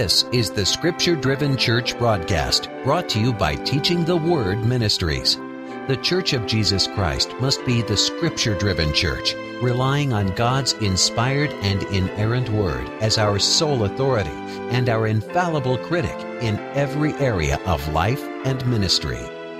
This is the Scripture-Driven Church broadcast, brought to you by Teaching the Word Ministries. The Church of Jesus Christ must be the Scripture-Driven Church, relying on God's inspired and inerrant Word as our sole authority and our infallible critic in every area of life and ministry.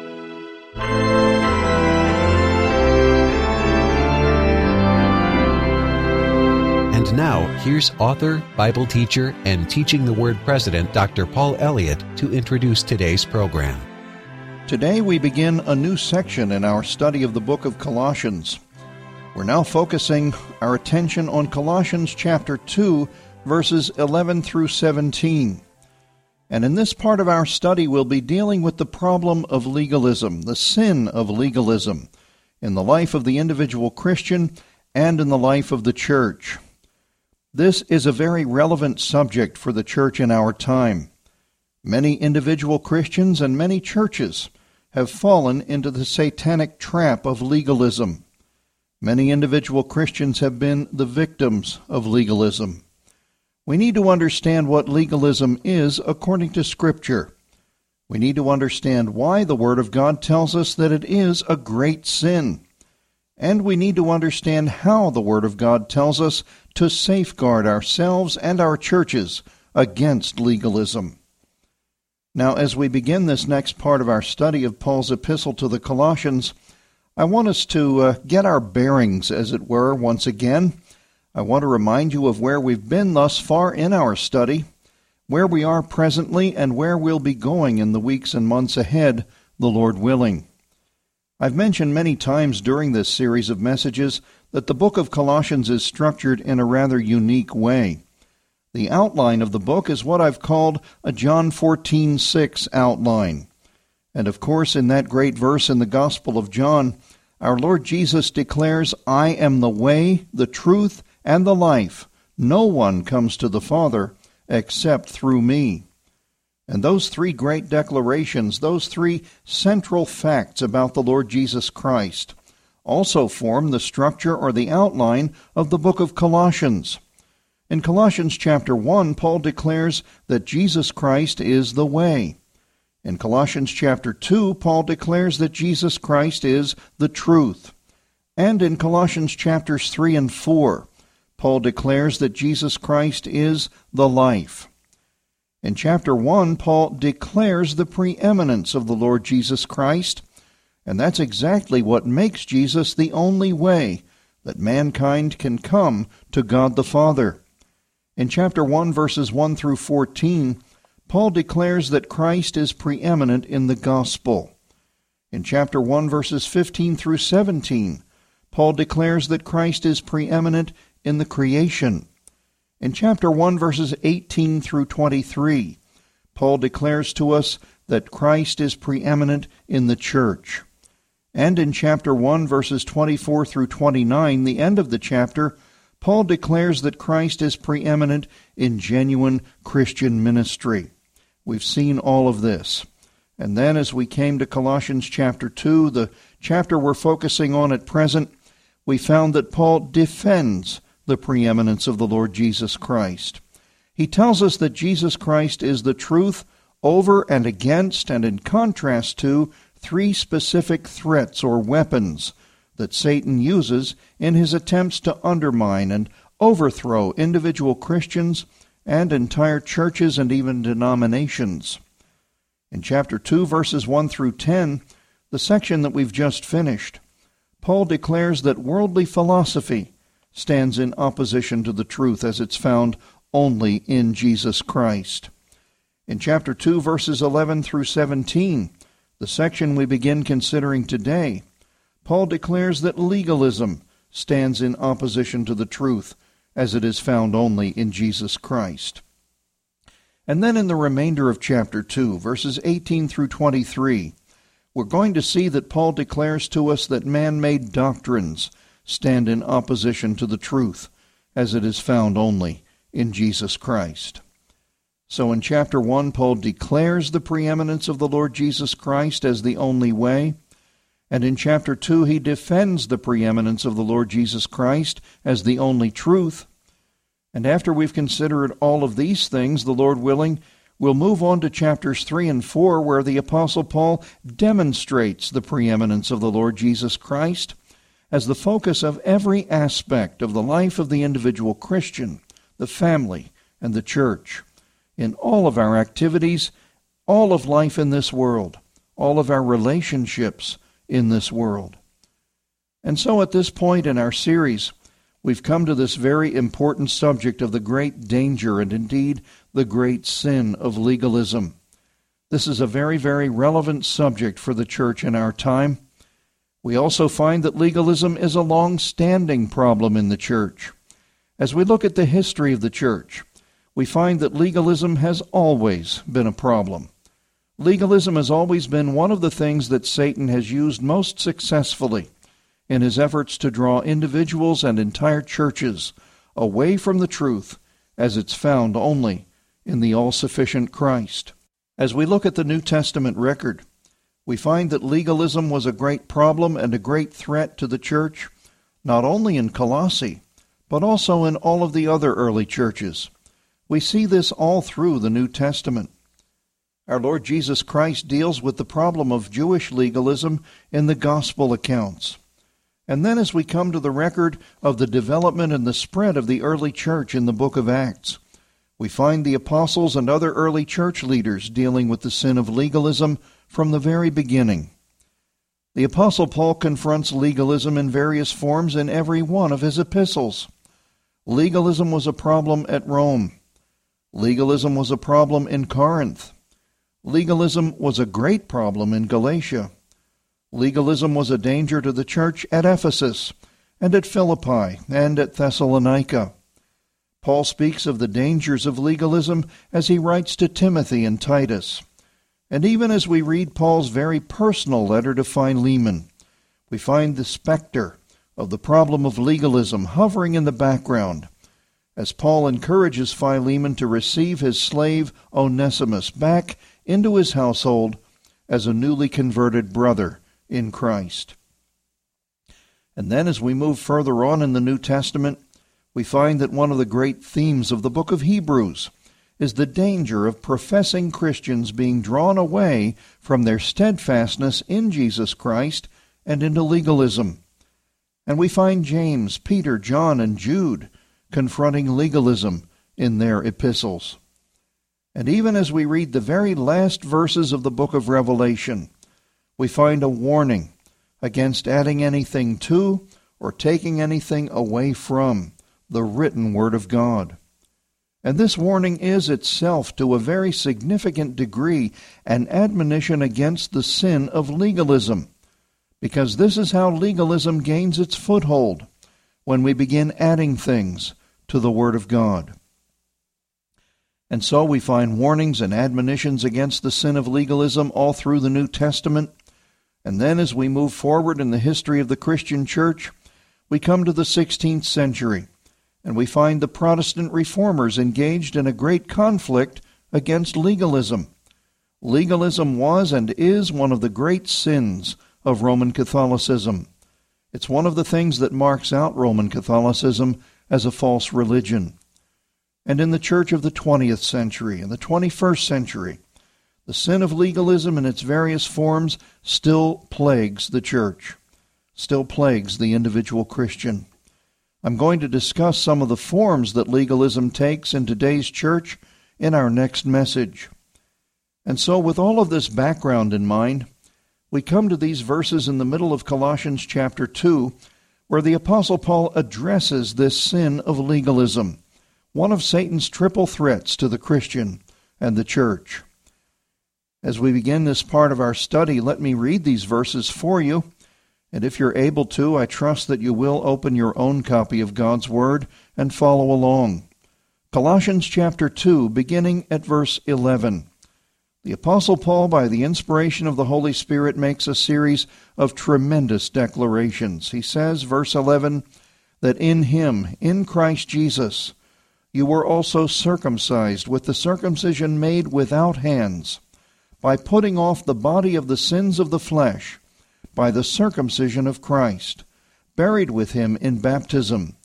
And now, here's author, Bible teacher, and Teaching the Word president, Dr. Paul Elliott, to introduce today's program. Today we begin a new section in our study of the book of Colossians. We're now focusing our attention on Colossians chapter 2, verses 11 through 17. And in this part of our study, we'll be dealing with the problem of legalism, the sin of legalism, in the life of the individual Christian and in the life of the church. This is a very relevant subject for the church in our time. Many individual Christians and many churches have fallen into the satanic trap of legalism. Many individual Christians have been the victims of legalism. We need to understand what legalism is according to Scripture. We need to understand why the Word of God tells us that it is a great sin. And we need to understand how the Word of God tells us to safeguard ourselves and our churches against legalism. Now, as we begin this next part of our study of Paul's epistle to the Colossians, I want us to get our bearings, as it were, once again. I want to remind you of where we've been thus far in our study, where we are presently, and where we'll be going in the weeks and months ahead, the Lord willing. I've mentioned many times during this series of messages that the book of Colossians is structured in a rather unique way. The outline of the book is what I've called a John 14:6 outline. And of course, in that great verse in the Gospel of John, our Lord Jesus declares, "I am the way, the truth, and the life. No one comes to the Father except through me." And those three great declarations, those three central facts about the Lord Jesus Christ, also form the structure or the outline of the book of Colossians. In Colossians chapter 1, Paul declares that Jesus Christ is the way. In Colossians chapter 2, Paul declares that Jesus Christ is the truth. And in Colossians chapters 3 and 4, Paul declares that Jesus Christ is the life. In chapter 1, Paul declares the preeminence of the Lord Jesus Christ, and that's exactly what makes Jesus the only way that mankind can come to God the Father. In chapter 1, verses 1 through 14, Paul declares that Christ is preeminent in the gospel. In chapter 1, verses 15 through 17, Paul declares that Christ is preeminent in the creation. In chapter 1, verses 18 through 23, Paul declares to us that Christ is preeminent in the church. And in chapter 1, verses 24 through 29, the end of the chapter, Paul declares that Christ is preeminent in genuine Christian ministry. We've seen all of this. And then as we came to Colossians chapter 2, the chapter we're focusing on at present, we found that Paul defends the preeminence of the Lord Jesus Christ. He tells us that Jesus Christ is the truth over and against and in contrast to three specific threats or weapons that Satan uses in his attempts to undermine and overthrow individual Christians and entire churches and even denominations. In chapter 2, verses 1 through 10, the section that we've just finished, Paul declares that worldly philosophy stands in opposition to the truth as it's found only in Jesus Christ. In chapter 2, verses 11 through 17, the section we begin considering today, Paul declares that legalism stands in opposition to the truth as it is found only in Jesus Christ. And then in the remainder of chapter 2, verses 18 through 23, we're going to see that Paul declares to us that man-made doctrines stand in opposition to the truth, as it is found only in Jesus Christ. So in chapter 1, Paul declares the preeminence of the Lord Jesus Christ as the only way, and in chapter 2, he defends the preeminence of the Lord Jesus Christ as the only truth, And after we've considered all of these things, the Lord willing, we'll move on to chapters 3 and 4, where the Apostle Paul demonstrates the preeminence of the Lord Jesus Christ as the focus of every aspect of the life of the individual Christian, the family, and the church. In all of our activities, all of life in this world, all of our relationships in this world. And so at this point in our series, we've come to this very important subject of the great danger and indeed the great sin of legalism. This is a very, very relevant subject for the church in our time. We also find that legalism is a long-standing problem in the church. As we look at the history of the church, we find that legalism has always been a problem. Legalism has always been one of the things that Satan has used most successfully in his efforts to draw individuals and entire churches away from the truth as it's found only in the all-sufficient Christ. As we look at the New Testament record, we find that legalism was a great problem and a great threat to the church, not only in Colossae, but also in all of the other early churches. We see this all through the New Testament. Our Lord Jesus Christ deals with the problem of Jewish legalism in the gospel accounts. And then as we come to the record of the development and the spread of the early church in the book of Acts, we find the apostles and other early church leaders dealing with the sin of legalism from the very beginning. The Apostle Paul confronts legalism in various forms in every one of his epistles. Legalism was a problem at Rome. Legalism was a problem in Corinth. Legalism was a great problem in Galatia. Legalism was a danger to the church at Ephesus, and at Philippi, and at Thessalonica. Paul speaks of the dangers of legalism as he writes to Timothy and Titus. And even as we read Paul's very personal letter to Philemon, we find the specter of the problem of legalism hovering in the background, as Paul encourages Philemon to receive his slave Onesimus back into his household as a newly converted brother in Christ. And then as we move further on in the New Testament, we find that one of the great themes of the book of Hebrews is the danger of professing Christians being drawn away from their steadfastness in Jesus Christ and into legalism. And we find James, Peter, John, and Jude confronting legalism in their epistles. And even as we read the very last verses of the book of Revelation, we find a warning against adding anything to or taking anything away from the written Word of God. And this warning is itself, to a very significant degree, an admonition against the sin of legalism, because this is how legalism gains its foothold, when we begin adding things to the Word of God. And so we find warnings and admonitions against the sin of legalism all through the New Testament. And then as we move forward in the history of the Christian church, we come to the 16th century, and we find the Protestant reformers engaged in a great conflict against legalism. Legalism was and is one of the great sins of Roman Catholicism. It's one of the things that marks out Roman Catholicism as a false religion. And in the church of the 20th century and the 21st century, the sin of legalism in its various forms still plagues the church, still plagues the individual Christian. I'm going to discuss some of the forms that legalism takes in today's church in our next message. And so with all of this background in mind, we come to these verses in the middle of Colossians chapter 2, where the Apostle Paul addresses this sin of legalism, one of Satan's triple threats to the Christian and the church. As we begin this part of our study, let me read these verses for you. And if you're able to, I trust that you will open your own copy of God's Word and follow along. Colossians chapter 2, beginning at verse 11. The Apostle Paul, by the inspiration of the Holy Spirit, makes a series of tremendous declarations. He says, verse 11, that in him, in Christ Jesus, you were also circumcised with the circumcision made without hands, by putting off the body of the sins of the flesh, by the circumcision of Christ, buried with him in baptism,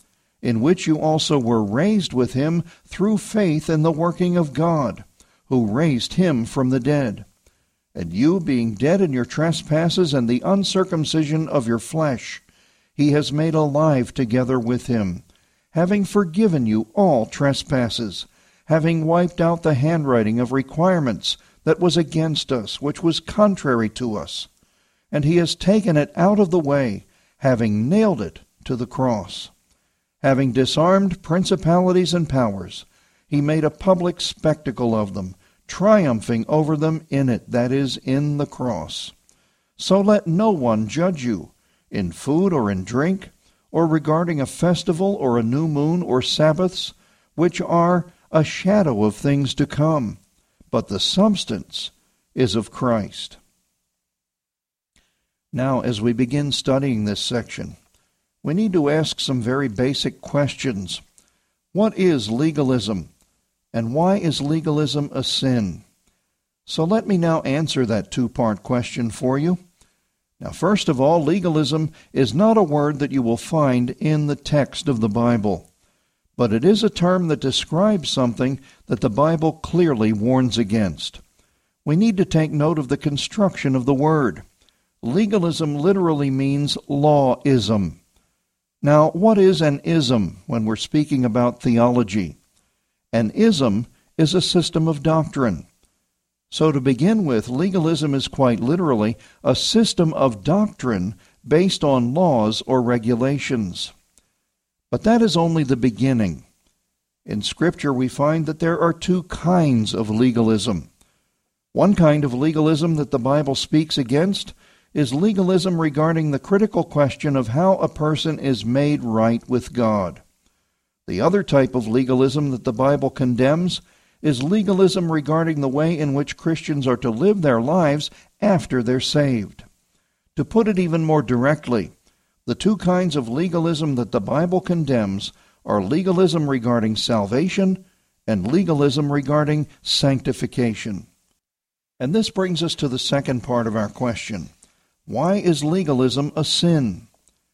in which you also were raised with him through faith in the working of God, who raised him from the dead. And you, being dead in your trespasses and the uncircumcision of your flesh, he has made alive together with him, having forgiven you all trespasses, having wiped out the handwriting of requirements that was against us, which was contrary to us. And he has taken it out of the way, having nailed it to the cross. Having disarmed principalities and powers, he made a public spectacle of them, triumphing over them in it, that is, in the cross. So let no one judge you in food or in drink, or regarding a festival or a new moon or Sabbaths, which are a shadow of things to come, but the substance is of Christ. Now, as we begin studying this section, we need to ask some very basic questions. What is legalism? And why is legalism a sin? So let me now answer that two-part question for you. Now, first of all, legalism is not a word that you will find in the text of the Bible, but it is a term that describes something that the Bible clearly warns against. We need to take note of the construction of the word. Legalism literally means lawism. Now, what is an ism when we're speaking about theology? An ism is a system of doctrine. So to begin with, legalism is quite literally a system of doctrine based on laws or regulations. But that is only the beginning. In Scripture, we find that there are two kinds of legalism. One kind of legalism that the Bible speaks against is legalism regarding the critical question of how a person is made right with God. The other type of legalism that the Bible condemns is legalism regarding the way in which Christians are to live their lives after they're saved. To put it even more directly, the two kinds of legalism that the Bible condemns are legalism regarding salvation and legalism regarding sanctification. And this brings us to the second part of our question. Why is legalism a sin?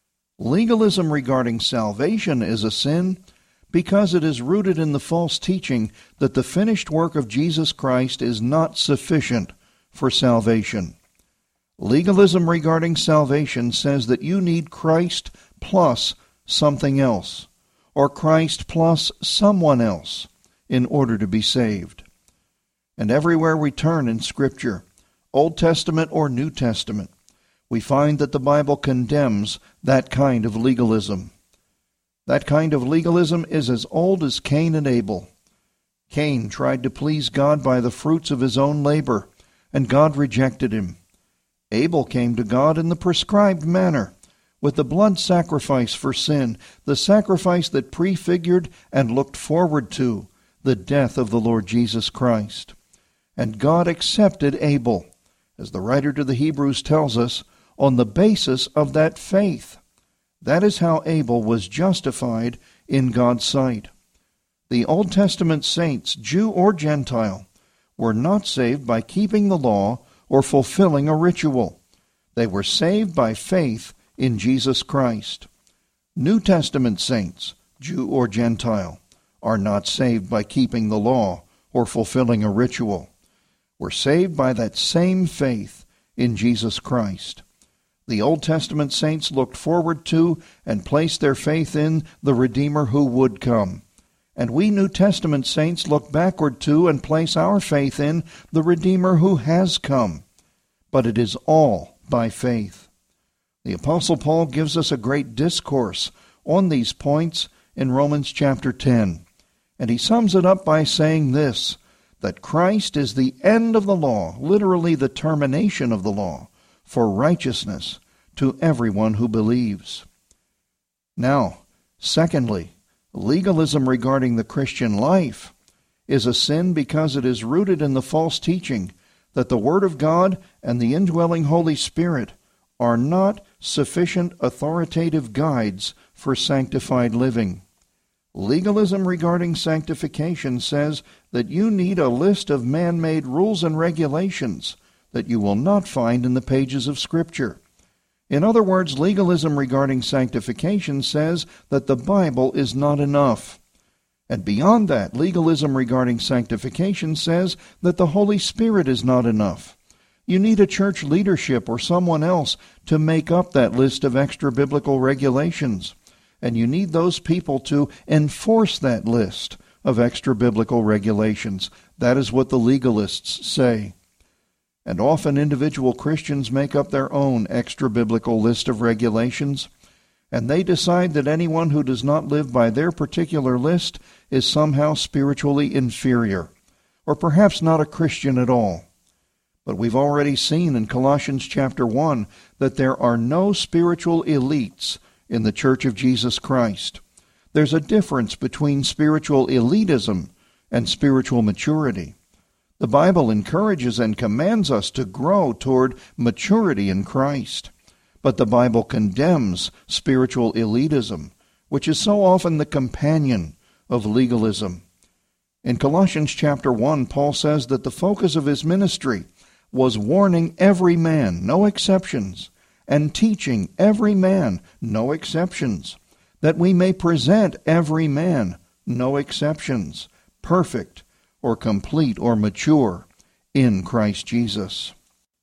Legalism regarding salvation is a sin because it is rooted in the false teaching that the finished work of Jesus Christ is not sufficient for salvation. Legalism regarding salvation says that you need Christ plus something else, or Christ plus someone else, in order to be saved. And everywhere we turn in Scripture, Old Testament or New Testament, we find that the Bible condemns that kind of legalism. That kind of legalism is as old as Cain and Abel. Cain tried to please God by the fruits of his own labor, and God rejected him. Abel came to God in the prescribed manner, with the blood sacrifice for sin, the sacrifice that prefigured and looked forward to the death of the Lord Jesus Christ. And God accepted Abel, as the writer to the Hebrews tells us, on the basis of that faith. That is how Abel was justified in God's sight. The Old Testament saints, Jew or Gentile, were not saved by keeping the law or fulfilling a ritual. They were saved by faith in Jesus Christ. New Testament saints, Jew or Gentile, are not saved by keeping the law or fulfilling a ritual. We're saved by that same faith in Jesus Christ. The Old Testament saints looked forward to and placed their faith in the Redeemer who would come. And we New Testament saints look backward to and place our faith in the Redeemer who has come. But it is all by faith. The Apostle Paul gives us a great discourse on these points in Romans chapter 10. And he sums it up by saying this, that Christ is the end of the law, literally the termination of the law, for righteousness to everyone who believes. Now, secondly, legalism regarding the Christian life is a sin because it is rooted in the false teaching that the Word of God and the indwelling Holy Spirit are not sufficient authoritative guides for sanctified living. Legalism regarding sanctification says that you need a list of man-made rules and regulations that you will not find in the pages of Scripture. In other words, legalism regarding sanctification says that the Bible is not enough. And beyond that, legalism regarding sanctification says that the Holy Spirit is not enough. You need a church leadership or someone else to make up that list of extra-biblical regulations. And you need those people to enforce that list of extra-biblical regulations. That is what the legalists say. And often individual Christians make up their own extra-biblical list of regulations, and they decide that anyone who does not live by their particular list is somehow spiritually inferior, or perhaps not a Christian at all. But we've already seen in Colossians chapter 1 that there are no spiritual elites in the Church of Jesus Christ. There's a difference between spiritual elitism and spiritual maturity. The Bible encourages and commands us to grow toward maturity in Christ. But the Bible condemns spiritual elitism, which is so often the companion of legalism. In Colossians chapter 1, Paul says that the focus of his ministry was warning every man, no exceptions, and teaching every man, no exceptions, that we may present every man, no exceptions, perfect or complete or mature in Christ Jesus.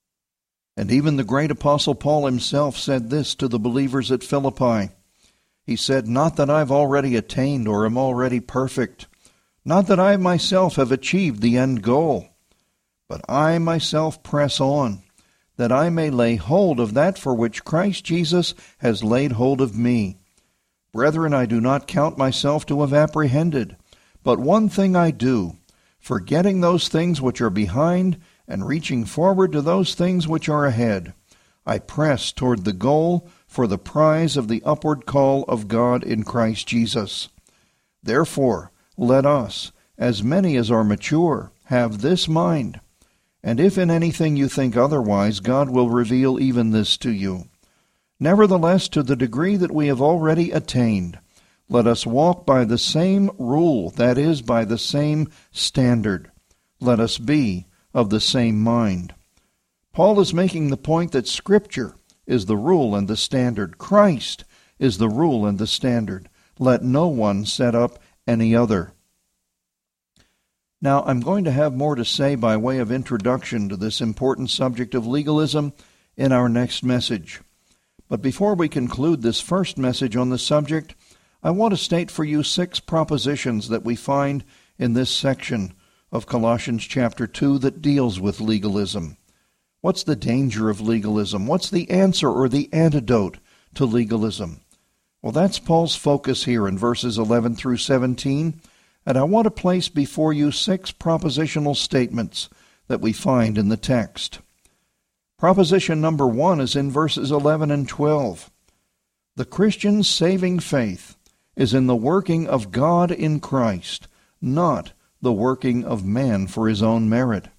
And even the great apostle Paul himself said this to the believers at Philippi. He said, "Not that I've already attained or am already perfect, not that I myself have achieved the end goal, but I myself press on, that I may lay hold of that for which Christ Jesus has laid hold of me. Brethren, I do not count myself to have apprehended, but one thing I do, forgetting those things which are behind, and reaching forward to those things which are ahead, I press toward the goal for the prize of the upward call of God in Christ Jesus. Therefore, let us, as many as are mature, have this mind. And if in anything you think otherwise, God will reveal even this to you. Nevertheless, to the degree that we have already attained, let us walk by the same rule, that is, by the same standard. Let us be of the same mind." Paul is making the point that Scripture is the rule and the standard. Christ is the rule and the standard. Let no one set up any other. Now, I'm going to have more to say by way of introduction to this important subject of legalism in our next message. But before we conclude this first message on the subject, I want to state for you 6 propositions that we find in this section of Colossians chapter 2 that deals with legalism. What's the danger of legalism? What's the answer or the antidote to legalism? Well, that's Paul's focus here in verses 11 through 17, and I want to place before you 6 propositional statements that we find in the text. Proposition number 1 is in verses 11 and 12. The Christian's saving faith is in the working of God in Christ, not the working of man for his own merit.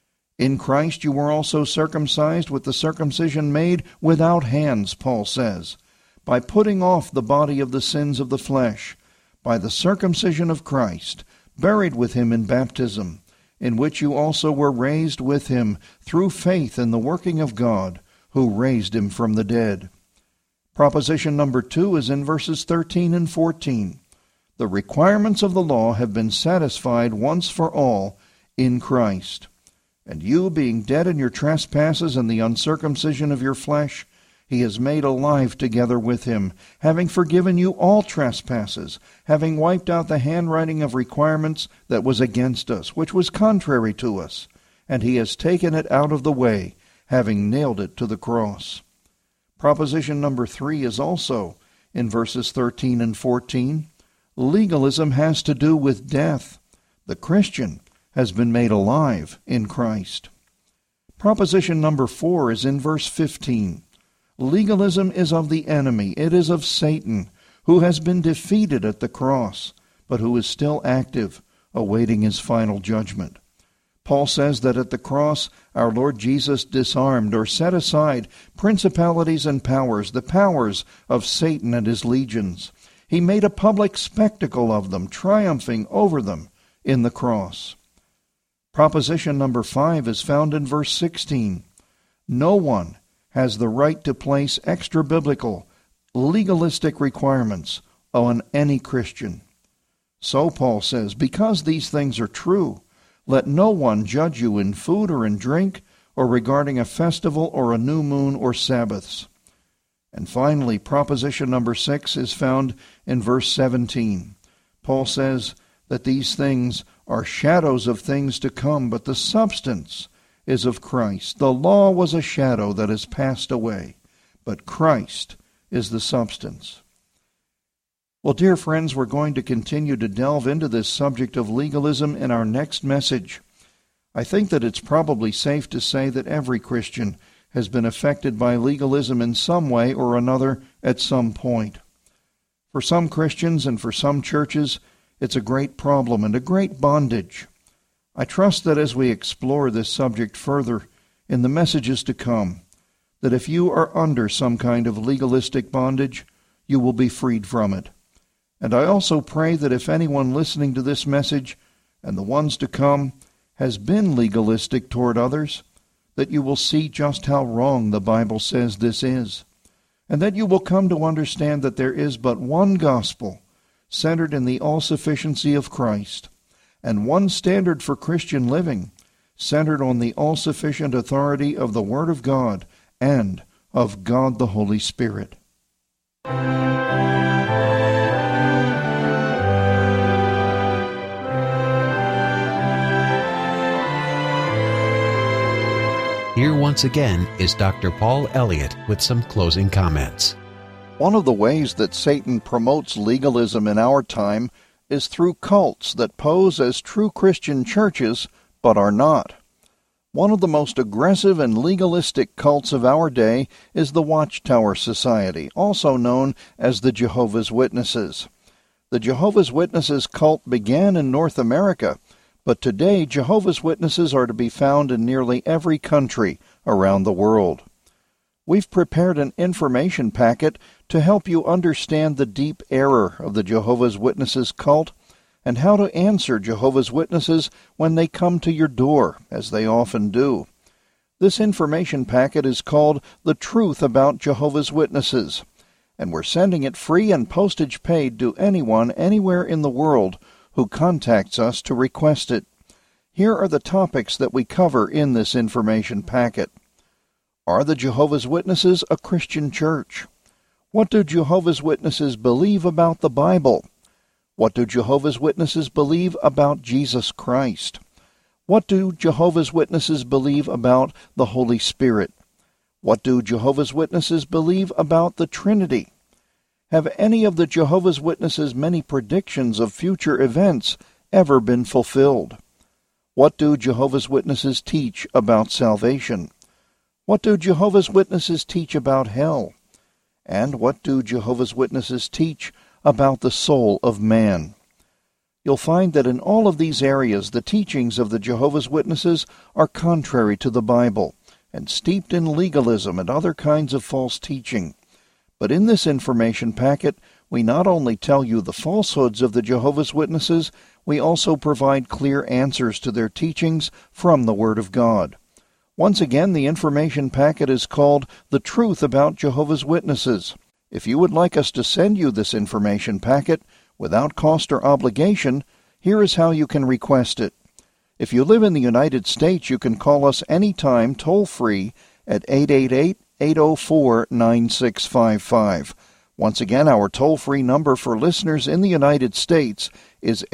In Christ you were also circumcised with the circumcision made without hands, Paul says, by putting off the body of the sins of the flesh, by the circumcision of Christ, buried with him in baptism, in which you also were raised with him through faith in the working of God, who raised him from the dead. Proposition number 2 is in verses 13 and 14. The requirements of the law have been satisfied once for all in Christ. And you, being dead in your trespasses and the uncircumcision of your flesh, he has made alive together with him, having forgiven you all trespasses, having wiped out the handwriting of requirements that was against us, which was contrary to us, and he has taken it out of the way, having nailed it to the cross. Proposition number 3 is also in verses 13 and 14. Legalism has to do with death. The Christian has been made alive in Christ. Proposition number 4 is in verse 15. Legalism is of the enemy. It is of Satan, who has been defeated at the cross, but who is still active, awaiting his final judgment. Paul says that at the cross, our Lord Jesus disarmed or set aside principalities and powers, the powers of Satan and his legions. He made a public spectacle of them, triumphing over them in the cross. Proposition number 5 is found in verse 16. No one has the right to place extra-biblical, legalistic requirements on any Christian. So Paul says, because these things are true, let no one judge you in food or in drink, or regarding a festival or a new moon or Sabbaths. And finally, proposition number 6 is found in verse 17. Paul says that these things are shadows of things to come, but the substance is of Christ. The law was a shadow that has passed away, but Christ is the substance. Well, dear friends, we're going to continue to delve into this subject of legalism in our next message. I think that it's probably safe to say that every Christian has been affected by legalism in some way or another at some point. For some Christians and for some churches, it's a great problem and a great bondage. I trust that as we explore this subject further in the messages to come, that if you are under some kind of legalistic bondage, you will be freed from it. And I also pray that if anyone listening to this message and the ones to come has been legalistic toward others, that you will see just how wrong the Bible says this is, and that you will come to understand that there is but one gospel centered in the all-sufficiency of Christ, and one standard for Christian living centered on the all-sufficient authority of the Word of God and of God the Holy Spirit. Here once again is Dr. Paul Elliott with some closing comments. One of the ways that Satan promotes legalism in our time is through cults that pose as true Christian churches but are not. One of the most aggressive and legalistic cults of our day is the Watchtower Society, also known as the Jehovah's Witnesses. The Jehovah's Witnesses cult began in North America, but today Jehovah's Witnesses are to be found in nearly every country around the world. We've prepared an information packet to help you understand the deep error of the Jehovah's Witnesses cult and how to answer Jehovah's Witnesses when they come to your door, as they often do. This information packet is called The Truth About Jehovah's Witnesses, and we're sending it free and postage paid to anyone anywhere in the world who contacts us to request it. Here are the topics that we cover in this information packet. Are the Jehovah's Witnesses a Christian church? What do Jehovah's Witnesses believe about the Bible? What do Jehovah's Witnesses believe about Jesus Christ? What do Jehovah's Witnesses believe about the Holy Spirit? What do Jehovah's Witnesses believe about the Trinity? Have any of the Jehovah's Witnesses' many predictions of future events ever been fulfilled? What do Jehovah's Witnesses teach about salvation? What do Jehovah's Witnesses teach about hell? And what do Jehovah's Witnesses teach about the soul of man? You'll find that in all of these areas the teachings of the Jehovah's Witnesses are contrary to the Bible and steeped in legalism and other kinds of false teaching. But in this information packet, we not only tell you the falsehoods of the Jehovah's Witnesses, we also provide clear answers to their teachings from the Word of God. Once again, the information packet is called The Truth About Jehovah's Witnesses. If you would like us to send you this information packet without cost or obligation, here is how you can request it. If you live in the United States, you can call us anytime toll-free at 888-804-9655. Once again, our toll-free number for listeners in the United States is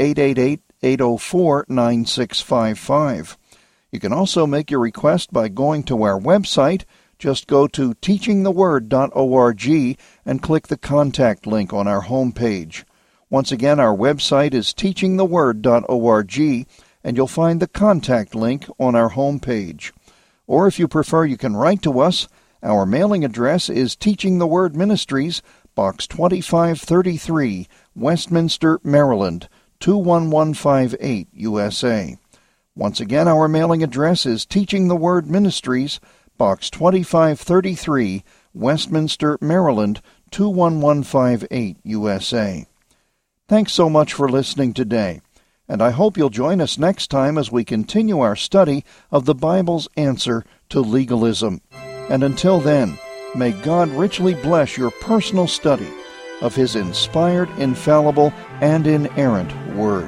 888-804-9655. You can also make your request by going to our website. Just go to teachingtheword.org and click the contact link on our homepage. Once again, our website is teachingtheword.org, and you'll find the contact link on our homepage. Or if you prefer, you can write to us. Our mailing address is Teaching the Word Ministries, Box 2533, Westminster, Maryland, 21158, USA. Once again, our mailing address is Teaching the Word Ministries, Box 2533, Westminster, Maryland, 21158, USA. Thanks so much for listening today, and I hope you'll join us next time as we continue our study of the Bible's answer to legalism. And until then, may God richly bless your personal study of His inspired, infallible, and inerrant Word.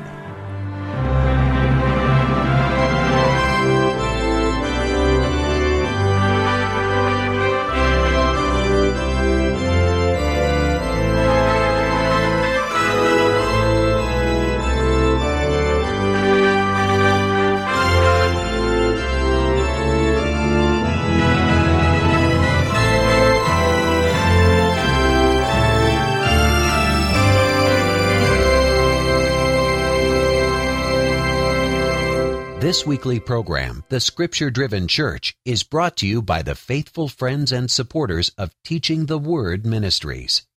This weekly program, The Scripture-Driven Church, is brought to you by the faithful friends and supporters of Teaching the Word Ministries.